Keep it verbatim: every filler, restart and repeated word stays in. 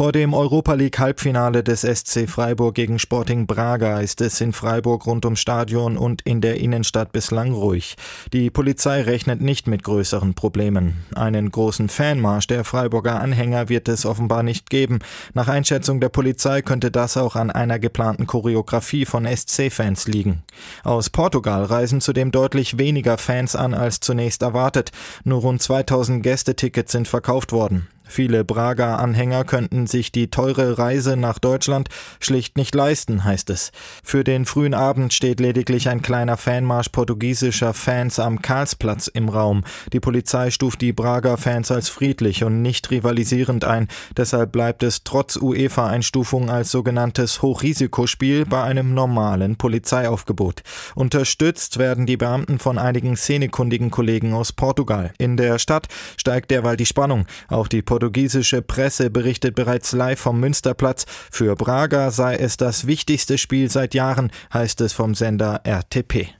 Vor dem Europa-League-Halbfinale des S C Freiburg gegen Sporting Braga ist es in Freiburg rund ums Stadion und in der Innenstadt bislang ruhig. Die Polizei rechnet nicht mit größeren Problemen. Einen großen Fanmarsch der Freiburger Anhänger wird es offenbar nicht geben. Nach Einschätzung der Polizei könnte das auch an einer geplanten Choreografie von S C-Fans liegen. Aus Portugal reisen zudem deutlich weniger Fans an als zunächst erwartet. Nur rund zweitausend Gästetickets sind verkauft worden. Viele Braga-Anhänger könnten sich die teure Reise nach Deutschland schlicht nicht leisten, heißt es. Für den frühen Abend steht lediglich ein kleiner Fanmarsch portugiesischer Fans am Karlsplatz im Raum. Die Polizei stuft die Braga-Fans als friedlich und nicht rivalisierend ein. Deshalb bleibt es trotz UEFA-Einstufung als sogenanntes Hochrisikospiel bei einem normalen Polizeiaufgebot. Unterstützt werden die Beamten von einigen szenekundigen Kollegen aus Portugal. In der Stadt steigt derweil die Spannung. Auch die portugiesische Presse berichtet bereits live vom Münsterplatz. Für Braga sei es das wichtigste Spiel seit Jahren, heißt es vom Sender R T P.